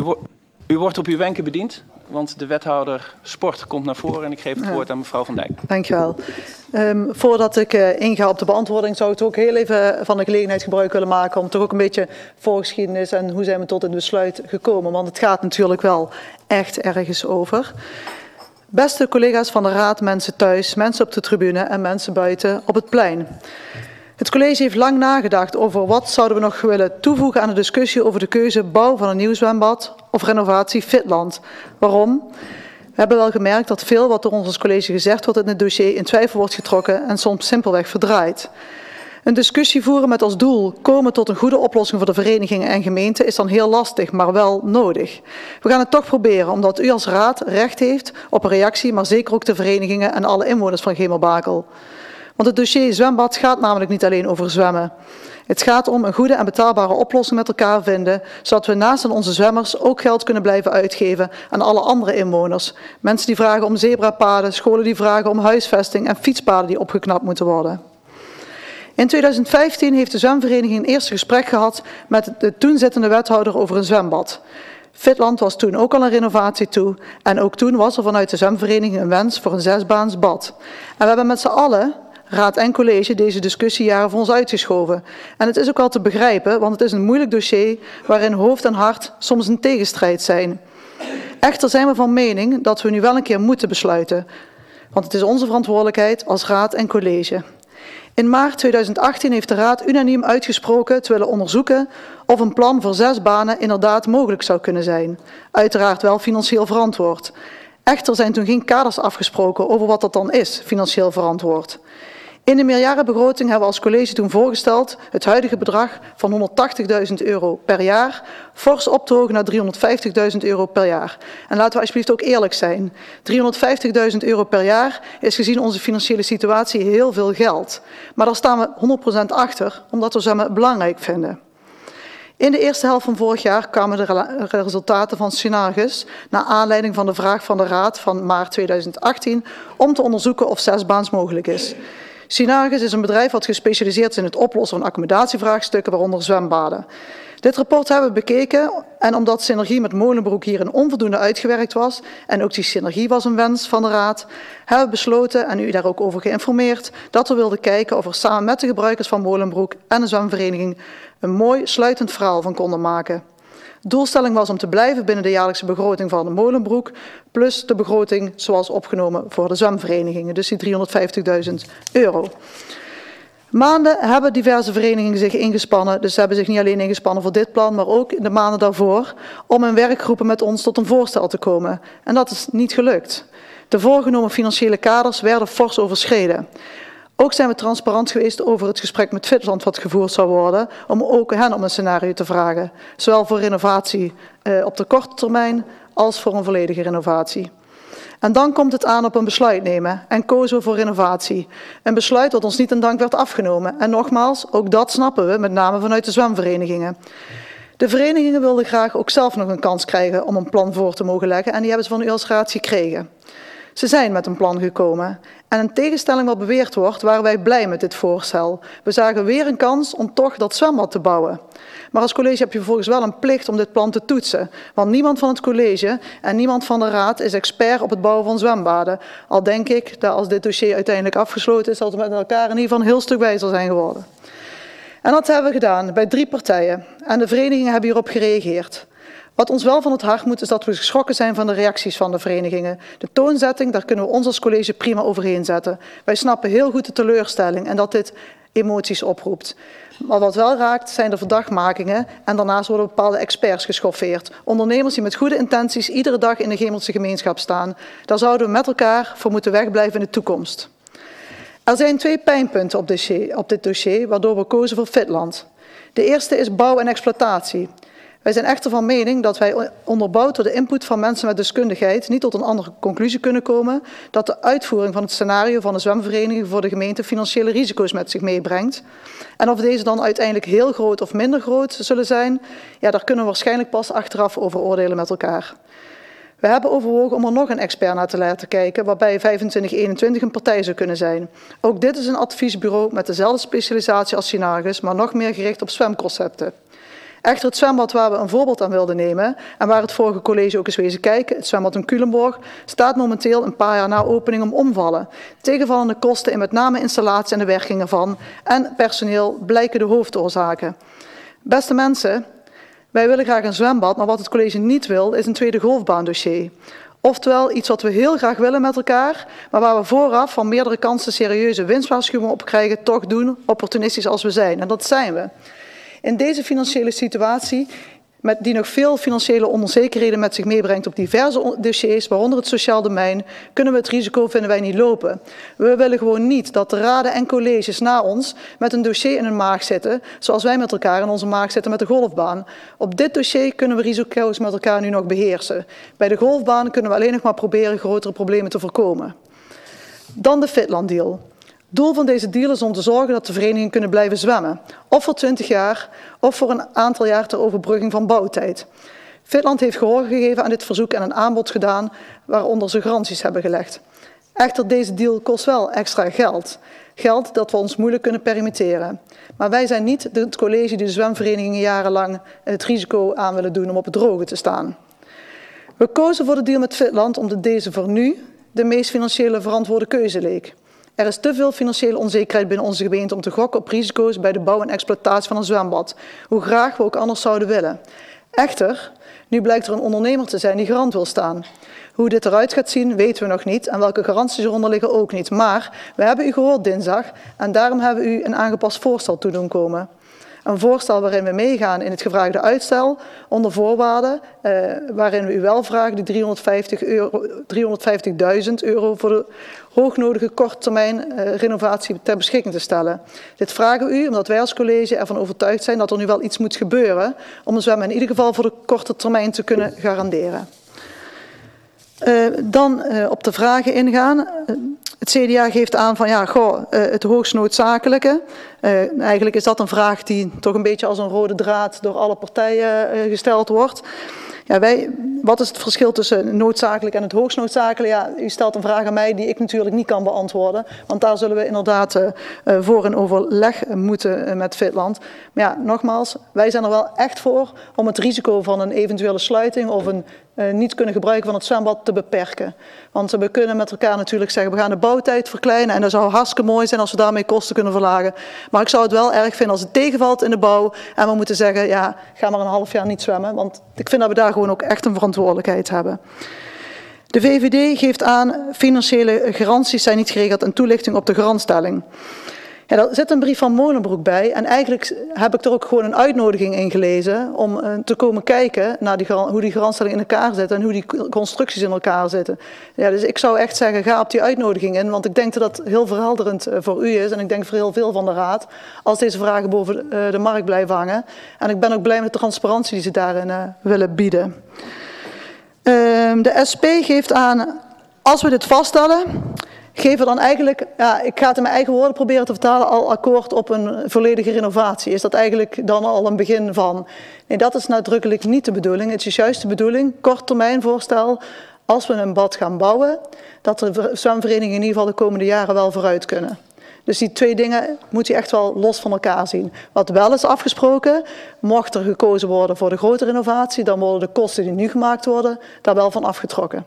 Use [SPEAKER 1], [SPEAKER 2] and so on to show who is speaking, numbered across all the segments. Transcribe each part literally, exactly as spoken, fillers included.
[SPEAKER 1] wo u wordt op uw wenken bediend, want de wethouder sport komt naar voren en ik geef het ja. woord aan mevrouw Van Dijk.
[SPEAKER 2] Dankjewel. Um, voordat ik uh, inga op de beantwoording zou ik ook heel even van de gelegenheid gebruik willen maken om toch ook een beetje voorgeschiedenis en hoe zijn we tot het besluit gekomen. Want het gaat natuurlijk wel echt ergens over. Beste collega's van de Raad, mensen thuis, mensen op de tribune en mensen buiten op het plein. Het college heeft lang nagedacht over wat zouden we nog willen toevoegen aan de discussie over de keuze bouw van een nieuw zwembad of renovatie Fitland. Waarom? We hebben wel gemerkt dat veel wat door ons als college gezegd wordt in het dossier in twijfel wordt getrokken en soms simpelweg verdraaid. Een discussie voeren met als doel komen tot een goede oplossing voor de verenigingen en gemeenten is dan heel lastig, maar wel nodig. We gaan het toch proberen, omdat u als raad recht heeft op een reactie, maar zeker ook de verenigingen en alle inwoners van Gemelbakel. Want het dossier zwembad gaat namelijk niet alleen over zwemmen. Het gaat om een goede en betaalbare oplossing met elkaar vinden, zodat we naast aan onze zwemmers ook geld kunnen blijven uitgeven aan alle andere inwoners. Mensen die vragen om zebrapaden, scholen die vragen om huisvesting en fietspaden die opgeknapt moeten worden. In tweeduizend vijftien heeft de zwemvereniging een eerste gesprek gehad met de toen zittende wethouder over een zwembad. Fitland was toen ook al een renovatie toe en ook toen was er vanuit de zwemvereniging een wens voor een zesbaans bad. En we hebben met z'n allen, raad en college, deze discussiejaren voor ons uitgeschoven. En het is ook wel te begrijpen, want het is een moeilijk dossier waarin hoofd en hart soms een tegenstrijd zijn. Echter zijn we van mening dat we nu wel een keer moeten besluiten, want het is onze verantwoordelijkheid als raad en college. In maart tweeduizend achttien heeft de Raad unaniem uitgesproken te willen onderzoeken of een plan voor zes banen inderdaad mogelijk zou kunnen zijn. Uiteraard wel financieel verantwoord. Echter zijn toen geen kaders afgesproken over wat dat dan is, financieel verantwoord. In de meerjarenbegroting hebben we als college toen voorgesteld het huidige bedrag van honderdtachtigduizend euro per jaar fors op te hogen naar driehonderdvijftigduizend euro per jaar. En laten we alsjeblieft ook eerlijk zijn. driehonderdvijftigduizend euro per jaar is gezien onze financiële situatie heel veel geld. Maar daar staan we honderd procent achter, omdat we zwemmen belangrijk vinden. In de eerste helft van vorig jaar kwamen de resultaten van Synergis naar aanleiding van de vraag van de Raad van maart tweeduizend achttien om te onderzoeken of zesbaans mogelijk is. Synergis is een bedrijf dat gespecialiseerd is in het oplossen van accommodatievraagstukken, waaronder zwembaden. Dit rapport hebben we bekeken en omdat synergie met Molenbroek hierin onvoldoende uitgewerkt was en ook die synergie was een wens van de Raad, hebben we besloten, en u daar ook over geïnformeerd, dat we wilden kijken of we samen met de gebruikers van Molenbroek en de zwemvereniging een mooi sluitend verhaal van konden maken. De doelstelling was om te blijven binnen de jaarlijkse begroting van de Molenbroek, plus de begroting zoals opgenomen voor de zwemverenigingen, dus die driehonderdvijftigduizend euro. Maanden hebben diverse verenigingen zich ingespannen, dus ze hebben zich niet alleen ingespannen voor dit plan, maar ook in de maanden daarvoor, om in werkgroepen met ons tot een voorstel te komen. En dat is niet gelukt. De voorgenomen financiële kaders werden fors overschreden. Ook zijn we transparant geweest over het gesprek met Fitland wat gevoerd zou worden, om ook hen om een scenario te vragen. Zowel voor renovatie eh, op de korte termijn als voor een volledige renovatie. En dan komt het aan op een besluit nemen en kozen we voor renovatie. Een besluit dat ons niet in dank werd afgenomen. En nogmaals, ook dat snappen we, met name vanuit de zwemverenigingen. De verenigingen wilden graag ook zelf nog een kans krijgen om een plan voor te mogen leggen en die hebben ze van u als raad gekregen. Ze zijn met een plan gekomen. En in tegenstelling wat beweerd wordt, waren wij blij met dit voorstel. We zagen weer een kans om toch dat zwembad te bouwen. Maar als college heb je vervolgens wel een plicht om dit plan te toetsen. Want niemand van het college en niemand van de raad is expert op het bouwen van zwembaden. Al denk ik dat als dit dossier uiteindelijk afgesloten is, dat we met elkaar in ieder geval een heel stuk wijzer zijn geworden. En dat hebben we gedaan bij drie partijen. En de verenigingen hebben hierop gereageerd. Wat ons wel van het hart moet, is dat we geschrokken zijn van de reacties van de verenigingen. De toonzetting, daar kunnen we ons als college prima overheen zetten. Wij snappen heel goed de teleurstelling en dat dit emoties oproept. Maar wat wel raakt, zijn de verdachtmakingen en daarnaast worden bepaalde experts geschoffeerd. Ondernemers die met goede intenties iedere dag in de Gemelse gemeenschap staan. Daar zouden we met elkaar voor moeten wegblijven in de toekomst. Er zijn twee pijnpunten op, dossier, op dit dossier, waardoor we kozen voor Fitland. De eerste is bouw en exploitatie. Wij zijn echter van mening dat wij onderbouwd door de input van mensen met deskundigheid niet tot een andere conclusie kunnen komen dat de uitvoering van het scenario van de zwemvereniging voor de gemeente financiële risico's met zich meebrengt. En of deze dan uiteindelijk heel groot of minder groot zullen zijn, ja, daar kunnen we waarschijnlijk pas achteraf over oordelen met elkaar. We hebben overwogen om er nog een expert naar te laten kijken, waarbij vijfentwintig eenentwintig een partij zou kunnen zijn. Ook dit is een adviesbureau met dezelfde specialisatie als Synergis, maar nog meer gericht op zwemconcepten. Echter, het zwembad waar we een voorbeeld aan wilden nemen en waar het vorige college ook eens wezen kijken, het zwembad in Culemborg, staat momenteel een paar jaar na opening om omvallen. Tegenvallende kosten in met name installatie en de werking ervan en personeel blijken de hoofdoorzaken. Beste mensen, wij willen graag een zwembad, maar wat het college niet wil is een tweede golfbaandossier. Oftewel iets wat we heel graag willen met elkaar, maar waar we vooraf van meerdere kansen serieuze winstwaarschuwingen op krijgen, toch doen, opportunistisch als we zijn. En dat zijn we. In deze financiële situatie, met die nog veel financiële onzekerheden met zich meebrengt op diverse dossiers, waaronder het sociaal domein, kunnen we het risico, vinden wij, niet lopen. We willen gewoon niet dat de raden en colleges na ons met een dossier in hun maag zitten, zoals wij met elkaar in onze maag zitten met de golfbaan. Op dit dossier kunnen we risico's met elkaar nu nog beheersen. Bij de golfbaan kunnen we alleen nog maar proberen grotere problemen te voorkomen. Dan de Fitland deal. Doel van deze deal is om te zorgen dat de verenigingen kunnen blijven zwemmen. Of voor twintig jaar, of voor een aantal jaar ter overbrugging van bouwtijd. Fitland heeft gehoor gegeven aan dit verzoek en een aanbod gedaan waaronder ze garanties hebben gelegd. Echter, deze deal kost wel extra geld. Geld dat we ons moeilijk kunnen permitteren. Maar wij zijn niet het college die de zwemverenigingen jarenlang het risico aan willen doen om op het droge te staan. We kozen voor de deal met Fitland omdat deze voor nu de meest financiële verantwoorde keuze leek. Er is te veel financiële onzekerheid binnen onze gemeente om te gokken op risico's bij de bouw en exploitatie van een zwembad, hoe graag we ook anders zouden willen. Echter, nu blijkt er een ondernemer te zijn die garant wil staan. Hoe dit eruit gaat zien weten we nog niet en welke garanties eronder liggen ook niet. Maar we hebben u gehoord dinsdag en daarom hebben we u een aangepast voorstel toe doen komen. Een voorstel waarin we meegaan in het gevraagde uitstel onder voorwaarden, eh, waarin we u wel vragen die driehonderdvijftigduizend euro voor de hoognodige korttermijn eh, renovatie ter beschikking te stellen. Dit vragen we u omdat wij als college ervan overtuigd zijn dat er nu wel iets moet gebeuren om de zwemmen in ieder geval voor de korte termijn te kunnen garanderen. Uh, dan uh, op de vragen ingaan. Uh, het C D A geeft aan van ja, goh, uh, het hoogst noodzakelijke. Uh, eigenlijk is dat een vraag die toch een beetje als een rode draad door alle partijen uh, gesteld wordt. Ja, wij, wat is het verschil tussen noodzakelijk en het hoogst noodzakelijk? Ja, u stelt een vraag aan mij die ik natuurlijk niet kan beantwoorden. Want daar zullen we inderdaad uh, uh, voor een overleg moeten uh, met Fitland. Maar ja, nogmaals, wij zijn er wel echt voor om het risico van een eventuele sluiting of een uh, niet kunnen gebruiken van het zwembad te beperken. Want uh, we kunnen met elkaar natuurlijk zeggen, we gaan de bouwtijd verkleinen. En dat zou hartstikke mooi zijn als we daarmee kosten kunnen verlagen. Maar ik zou het wel erg vinden als het tegenvalt in de bouw. En we moeten zeggen, ja, ga maar een half jaar niet zwemmen. Want ik vind dat we daar gewoon ook echt een verantwoordelijkheid hebben. De V V D geeft aan, financiële garanties zijn niet geregeld en toelichting op de garantstelling. Ja, daar zit een brief van Molenbroek bij en eigenlijk heb ik er ook gewoon een uitnodiging in gelezen om uh, te komen kijken naar die, hoe die garantstelling in elkaar zit en hoe die constructies in elkaar zitten. Ja, dus ik zou echt zeggen, ga op die uitnodiging in, want ik denk dat dat heel verhelderend uh, voor u is en ik denk voor heel veel van de Raad als deze vragen boven uh, de markt blijven hangen. En ik ben ook blij met de transparantie die ze daarin uh, willen bieden. Uh, de S P geeft aan, als we dit vaststellen, geven dan eigenlijk, ja, ik ga het in mijn eigen woorden proberen te vertalen, al akkoord op een volledige renovatie. Is dat eigenlijk dan al een begin van? Nee, dat is nadrukkelijk niet de bedoeling. Het is juist de bedoeling, korttermijnvoorstel, als we een bad gaan bouwen, dat de zwemverenigingen in ieder geval de komende jaren wel vooruit kunnen. Dus die twee dingen moet je echt wel los van elkaar zien. Wat wel is afgesproken, mocht er gekozen worden voor de grote renovatie, dan worden de kosten die nu gemaakt worden, daar wel van afgetrokken.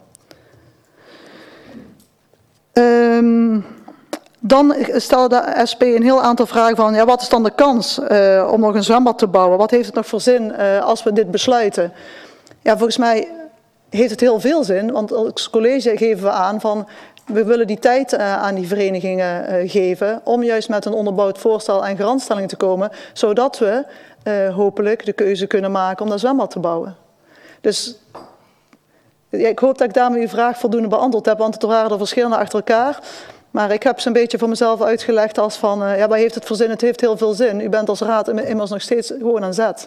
[SPEAKER 2] Um, dan stelde de S P een heel aantal vragen van, ja, wat is dan de kans uh, om nog een zwembad te bouwen? Wat heeft het nog voor zin uh, als we dit besluiten? Ja, volgens mij heeft het heel veel zin, want als college geven we aan van, we willen die tijd uh, aan die verenigingen uh, geven om juist met een onderbouwd voorstel en garantstelling te komen, zodat we uh, hopelijk de keuze kunnen maken om dat zwembad te bouwen. Dus ja, ik hoop dat ik daarmee uw vraag voldoende beantwoord heb, want er waren er verschillende achter elkaar. Maar ik heb ze een beetje voor mezelf uitgelegd als van, uh, ja, wat heeft het voor zin? Het heeft heel veel zin. U bent als raad immers nog steeds gewoon aan zet.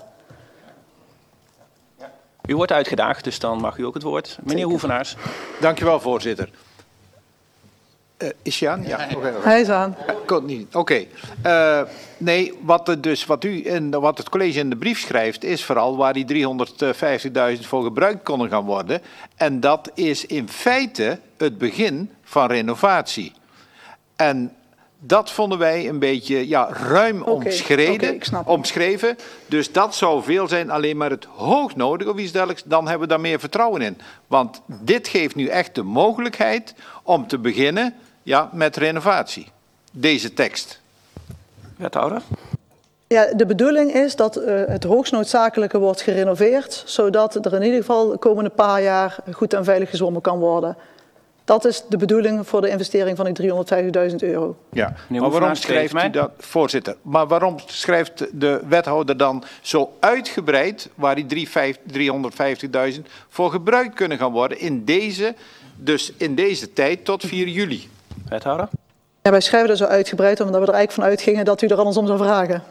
[SPEAKER 1] U wordt uitgedaagd, dus dan mag u ook het woord. Meneer Hoevenaars.
[SPEAKER 3] Dank u wel, voorzitter. Uh, is hij aan? Ja, okay.
[SPEAKER 2] Hij is aan.
[SPEAKER 3] Ja, niet. Oké. Okay. Uh, nee, wat, er dus, wat, u in, wat het college in de brief schrijft, is vooral waar die driehonderdvijftigduizend voor gebruikt konden gaan worden. En dat is in feite het begin van renovatie. En Dat vonden wij een beetje ja, ruim
[SPEAKER 2] Oké,
[SPEAKER 3] omschreven,
[SPEAKER 2] oké, ik snap.
[SPEAKER 3] omschreven. Dus dat zou veel zijn, alleen maar het hoognodig of iets dergelijks. Dan hebben we daar meer vertrouwen in. Want dit geeft nu echt de mogelijkheid om te beginnen ja, met renovatie. Deze tekst.
[SPEAKER 1] Wethouder?
[SPEAKER 2] Ja, de bedoeling is dat uh, het hoogst noodzakelijke wordt gerenoveerd, zodat er in ieder geval de komende paar jaar goed en veilig gezwommen kan worden. Dat is de bedoeling voor de investering van die driehonderdvijftigduizend euro.
[SPEAKER 3] Ja, maar waarom schrijft u dat, voorzitter, maar waarom schrijft de wethouder dan zo uitgebreid waar die driehonderdvijftigduizend voor gebruikt kunnen gaan worden in deze, dus in deze tijd tot vier juli?
[SPEAKER 1] Wethouder?
[SPEAKER 2] Ja, wij schrijven dat zo uitgebreid omdat we er eigenlijk van uitgingen dat u er andersom zou vragen.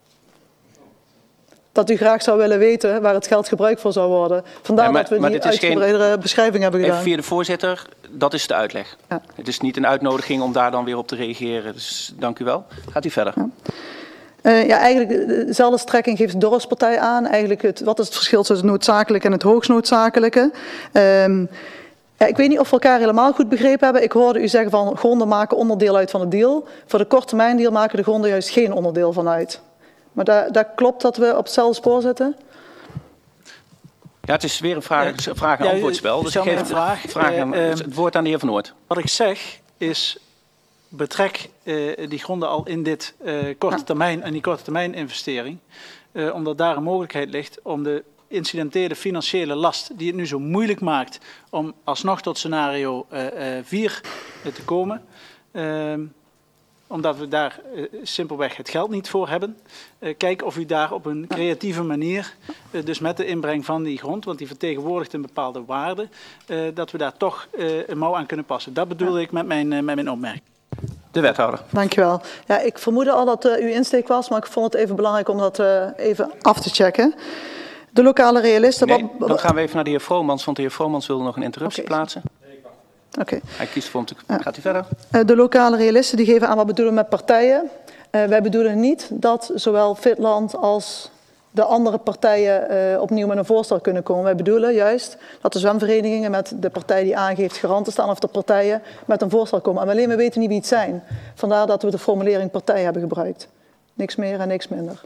[SPEAKER 2] Dat u graag zou willen weten waar het geld gebruikt voor zou worden. Vandaar
[SPEAKER 1] ja, maar,
[SPEAKER 2] dat we
[SPEAKER 1] maar
[SPEAKER 2] die
[SPEAKER 1] dit is
[SPEAKER 2] uitgebreidere
[SPEAKER 1] geen...
[SPEAKER 2] beschrijving hebben gedaan.
[SPEAKER 1] Even via de voorzitter, dat is de uitleg.
[SPEAKER 2] Ja.
[SPEAKER 1] Het is niet een uitnodiging om daar dan weer op te reageren. Dus dank u wel. Gaat u verder.
[SPEAKER 2] Ja. Uh, ja, eigenlijk dezelfde strekking geeft de dorpspartij aan. Eigenlijk het, wat is het verschil tussen het noodzakelijke en het hoogst noodzakelijke? Um, ja, ik weet niet of we elkaar helemaal goed begrepen hebben. Ik hoorde u zeggen van gronden maken onderdeel uit van het deal. Voor de korttermijndeal maken de gronden juist geen onderdeel van uit. Maar daar, daar klopt dat we op hetzelfde spoor zitten?
[SPEAKER 1] Ja, het is weer een vraag,
[SPEAKER 4] Ja,
[SPEAKER 1] vraag- en
[SPEAKER 4] ja,
[SPEAKER 1] antwoordspel. Dus ik geef
[SPEAKER 4] een vraag.
[SPEAKER 1] vraag aan,
[SPEAKER 4] Uh,
[SPEAKER 1] het woord aan de heer Van Oort.
[SPEAKER 4] Wat ik zeg is, betrek uh, die gronden al in dit uh, korte termijn en die korte termijn investering. Uh, omdat daar een mogelijkheid ligt om de incidentele financiële last die het nu zo moeilijk maakt om alsnog tot scenario vier uh, uh, te komen. Uh, omdat we daar uh, simpelweg het geld niet voor hebben. Uh, kijk of u daar op een creatieve manier, uh, dus met de inbreng van die grond, want die vertegenwoordigt een bepaalde waarde, uh, dat we daar toch uh, een mouw aan kunnen passen. Dat bedoel ik met mijn, uh, met mijn opmerking.
[SPEAKER 1] De wethouder.
[SPEAKER 2] Dankjewel. Ja, ik vermoedde al dat uh, uw insteek was, maar ik vond het even belangrijk om dat uh, even af te checken. De lokale realisten...
[SPEAKER 1] Nee,
[SPEAKER 2] wat...
[SPEAKER 1] dan gaan we even naar de heer Vromans, want de heer Vromans wilde nog een interruptie
[SPEAKER 2] Okay.
[SPEAKER 1] plaatsen.
[SPEAKER 2] Okay.
[SPEAKER 1] Hij kiest voor om te...
[SPEAKER 2] Ja.
[SPEAKER 1] Gaat u verder?
[SPEAKER 2] De lokale realisten die geven aan wat bedoelen we met partijen. Uh, wij bedoelen niet dat zowel Fitland als de andere partijen uh, opnieuw met een voorstel kunnen komen. Wij bedoelen juist dat de zwemverenigingen met de partij die aangeeft garant te staan of de partijen met een voorstel komen. En alleen we weten niet wie het zijn. Vandaar dat we de formulering partij hebben gebruikt. Niks meer en niks minder.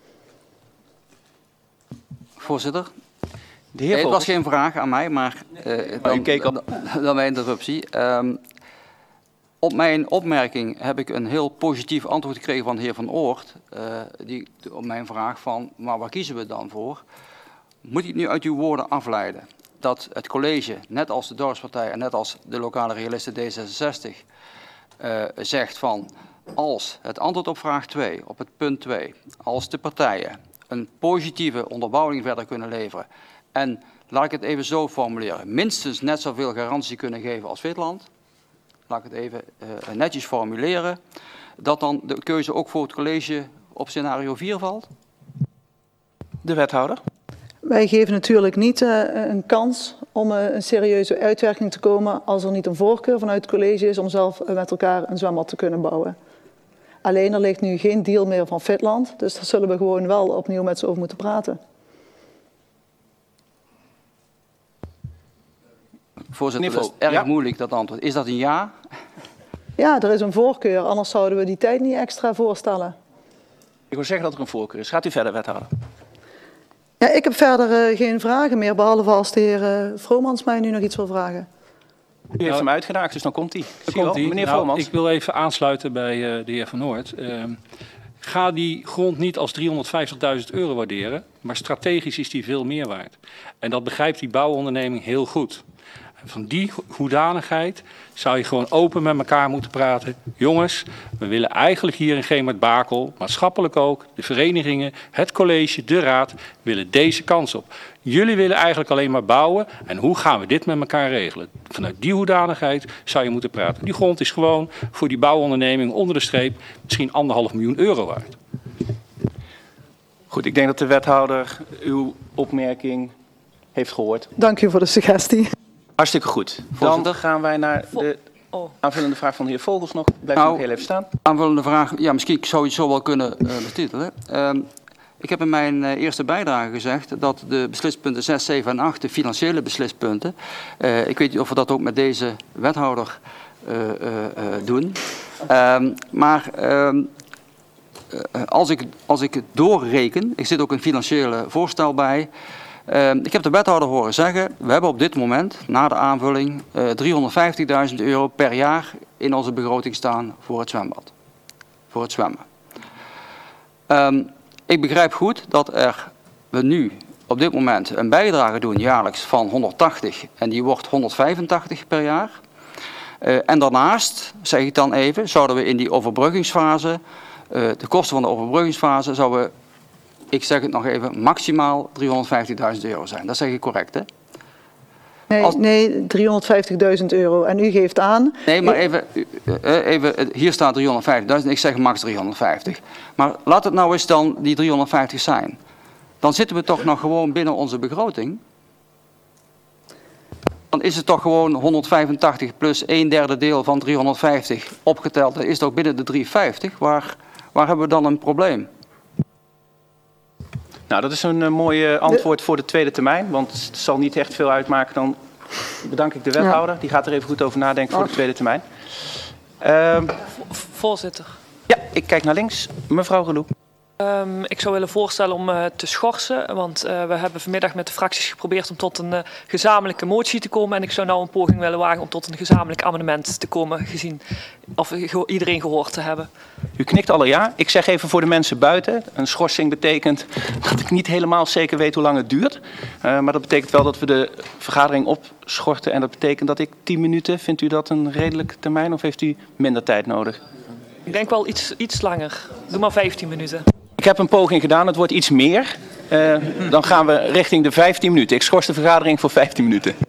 [SPEAKER 5] Voorzitter,
[SPEAKER 1] De heer
[SPEAKER 5] nee, het was
[SPEAKER 1] Vogels.
[SPEAKER 5] geen vraag aan mij, maar, uh,
[SPEAKER 1] u
[SPEAKER 5] dan,
[SPEAKER 1] keek al.
[SPEAKER 5] dan, dan mijn interruptie. Um, op mijn opmerking heb ik een heel positief antwoord gekregen van de heer Van Oort. Uh, die, op mijn vraag van, maar waar kiezen we dan voor? Moet ik nu uit uw woorden afleiden dat het college, net als de dorpspartij en net als de lokale realisten D zesenzestig, uh, zegt van, als het antwoord op vraag twee, op het punt twee, als de partijen een positieve onderbouwing verder kunnen leveren en, laat ik het even zo formuleren, minstens net zoveel garantie kunnen geven als Fitland, laat ik het even uh, netjes formuleren, dat dan de keuze ook voor het college op scenario vier valt?
[SPEAKER 1] De wethouder.
[SPEAKER 2] Wij geven natuurlijk niet uh, een kans om uh, een serieuze uitwerking te komen als er niet een voorkeur vanuit het college is om zelf uh, met elkaar een zwembad te kunnen bouwen. Alleen er ligt nu geen deal meer van Fitland, dus daar zullen we gewoon wel opnieuw met ze over moeten praten.
[SPEAKER 5] Voorzitter, dat is
[SPEAKER 1] Niveau.
[SPEAKER 5] erg
[SPEAKER 1] Ja.
[SPEAKER 5] moeilijk dat antwoord. Is dat een ja?
[SPEAKER 2] Ja, er is een voorkeur, anders zouden we die tijd niet extra voorstellen.
[SPEAKER 1] Ik wil zeggen dat er een voorkeur is. Gaat u verder, wethouder.
[SPEAKER 2] Ja, ik heb verder uh, geen vragen meer, behalve als de heer uh, Vromans mij nu nog iets wil vragen.
[SPEAKER 1] U heeft
[SPEAKER 6] Nou,
[SPEAKER 1] hem uitgedaagd, dus dan komt hij.
[SPEAKER 6] Daar komt ie.
[SPEAKER 1] Meneer
[SPEAKER 6] Nou,
[SPEAKER 1] Vromans.
[SPEAKER 6] ik wil even aansluiten bij uh, de heer Van Oort. Uh, ga die grond niet als driehonderdvijftigduizend euro waarderen, maar strategisch is die veel meer waard. En dat begrijpt die bouwonderneming heel goed. En van die hoedanigheid zou je gewoon open met elkaar moeten praten. Jongens, we willen eigenlijk hier in Gemert-Bakel, maatschappelijk ook, de verenigingen, het college, de raad, willen deze kans op. Jullie willen eigenlijk alleen maar bouwen en hoe gaan we dit met elkaar regelen? Vanuit die hoedanigheid zou je moeten praten. Die grond is gewoon voor die bouwonderneming onder de streep misschien anderhalf miljoen euro waard.
[SPEAKER 1] Goed, ik denk dat de wethouder uw opmerking heeft gehoord.
[SPEAKER 2] Dank u voor de suggestie.
[SPEAKER 1] Hartstikke goed. Dan gaan wij naar de aanvullende vraag van de heer Vogels nog. Blijf
[SPEAKER 5] Nou,
[SPEAKER 1] nog heel even staan.
[SPEAKER 5] Aanvullende vraag, ja, misschien zou je het zo wel kunnen uh, betitelen. Uh, ik heb in mijn uh, eerste bijdrage gezegd dat de beslispunten zes, zeven en acht, de financiële beslispunten, uh, ik weet niet of we dat ook met deze wethouder uh, uh, uh, doen, Um, maar um, als, ik, als ik het doorreken, ik zit ook een financiële voorstel bij. Uh, ik heb de wethouder horen zeggen, we hebben op dit moment, na de aanvulling, uh, driehonderdvijftigduizend euro per jaar in onze begroting staan voor het zwembad. Voor het zwemmen. Um, ik begrijp goed dat er, we nu op dit moment een bijdrage doen jaarlijks van honderdtachtig en die wordt honderdvijfentachtig per jaar. Uh, en daarnaast, zeg ik dan even, zouden we in die overbruggingsfase, uh, de kosten van de overbruggingsfase, zouden we, ik zeg het nog even, maximaal driehonderdvijftigduizend euro zijn. Dat zeg ik correct, hè?
[SPEAKER 2] Nee,
[SPEAKER 5] Als...
[SPEAKER 2] nee driehonderdvijftigduizend euro. En u geeft aan...
[SPEAKER 5] Nee, maar even, even hier staat driehonderdvijftigduizend, ik zeg max driehonderdvijftig. Maar laat het nou eens dan die driehonderdvijftig zijn. Dan zitten we toch nog gewoon binnen onze begroting. Dan is het toch gewoon honderdvijfentachtig plus een derde deel van driehonderdvijftig opgeteld. Dat is toch binnen de driehonderdvijftig. Waar, waar hebben we dan een probleem?
[SPEAKER 1] Nou, dat is een uh, mooi uh, antwoord voor de tweede termijn. Want het zal niet echt veel uitmaken. Dan bedank ik de wethouder. Ja. Die gaat er even goed over nadenken voor de tweede termijn. Uh,
[SPEAKER 7] Voorzitter.
[SPEAKER 1] Ja, ik kijk naar links. Mevrouw Geloep.
[SPEAKER 7] Um, ik zou willen voorstellen om uh, te schorsen, want uh, we hebben vanmiddag met de fracties geprobeerd om tot een uh, gezamenlijke motie te komen. En ik zou nou een poging willen wagen om tot een gezamenlijk amendement te komen, gezien of ge iedereen gehoord te hebben.
[SPEAKER 1] U knikt al ja. Ik zeg even voor de mensen buiten. Een schorsing betekent dat ik niet helemaal zeker weet hoe lang het duurt. Uh, maar dat betekent wel dat we de vergadering opschorten. En dat betekent dat ik tien minuten, vindt u dat een redelijke termijn of heeft u minder tijd nodig?
[SPEAKER 7] Ik denk wel iets, iets langer. Doe maar vijftien minuten.
[SPEAKER 1] Ik heb een poging gedaan, het wordt iets meer. Uh, dan gaan we richting de vijftien minuten. Ik schors de vergadering voor vijftien minuten.